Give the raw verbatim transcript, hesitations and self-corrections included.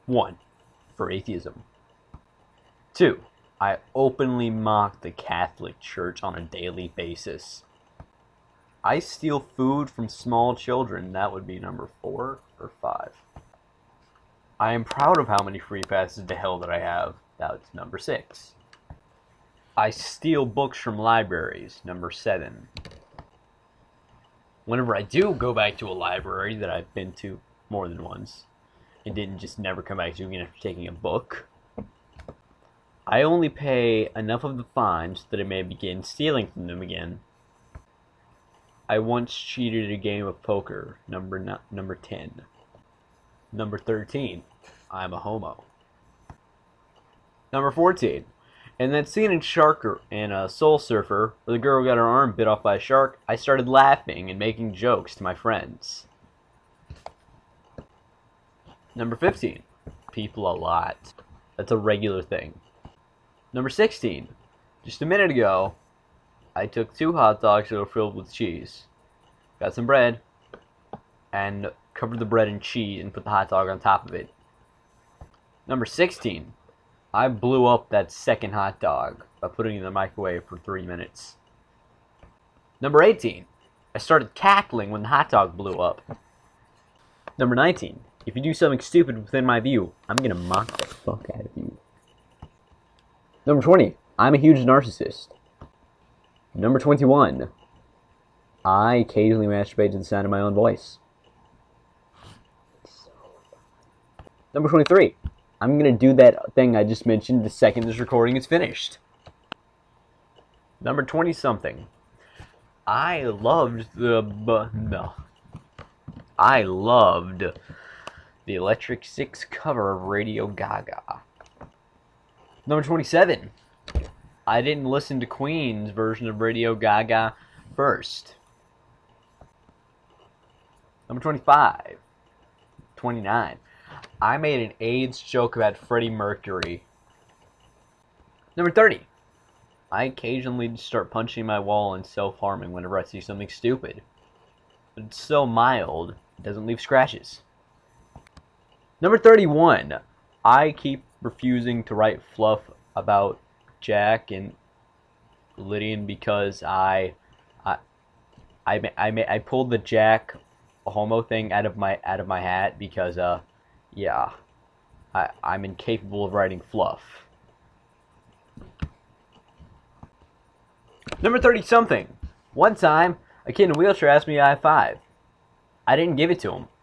one. For atheism. two. I openly mock the Catholic Church on a daily basis. I steal food from small children. That would be number four or five. I am proud of how many free passes to hell that I have. That's number six. I steal books from libraries. Number seven. Whenever I do go back to a library that I've been to more than once, and didn't just never come back to again after taking a book, I only pay enough of the fines that I may begin stealing from them again. I once cheated at a game of poker. Number no, number ten. Number thirteen. I'm a homo. Number fourteen. In that scene in Shark and uh, Soul Surfer, where the girl got her arm bit off by a shark, I started laughing and making jokes to my friends. Number fifteen. People a lot. That's a regular thing. Number sixteen. Just a minute ago, I took two hot dogs that were filled with cheese, got some bread, and covered the bread in cheese and put the hot dog on top of it. Number sixteen. I blew up that second hot dog by putting it in the microwave for three minutes. Number eighteen. I started cackling when the hot dog blew up. Number nineteen. If you do something stupid within my view, I'm gonna mock the fuck out of you. Number twenty. I'm a huge narcissist. Number twenty-one. I occasionally masturbate to the sound of my own voice. Number twenty-three. I'm gonna do that thing I just mentioned the second this recording is finished. Number twenty something. I loved the bu- no. I loved the Electric Six cover of Radio Gaga. Number twenty-seven. I didn't listen to Queen's version of Radio Gaga first. Number twenty-five. twenty-nine. I made an AIDS joke about Freddie Mercury. Number thirty. I occasionally start punching my wall and self-harming whenever I see something stupid. But it's so mild, it doesn't leave scratches. Number thirty-one. I keep refusing to write fluff about Jack and Lydian because I, I, I, I, I pulled the Jack homo thing out of my out of my hat because uh. Yeah, I, I'm incapable of writing fluff. Number thirty something. One time, a kid in a wheelchair asked me to high five. I didn't give it to him.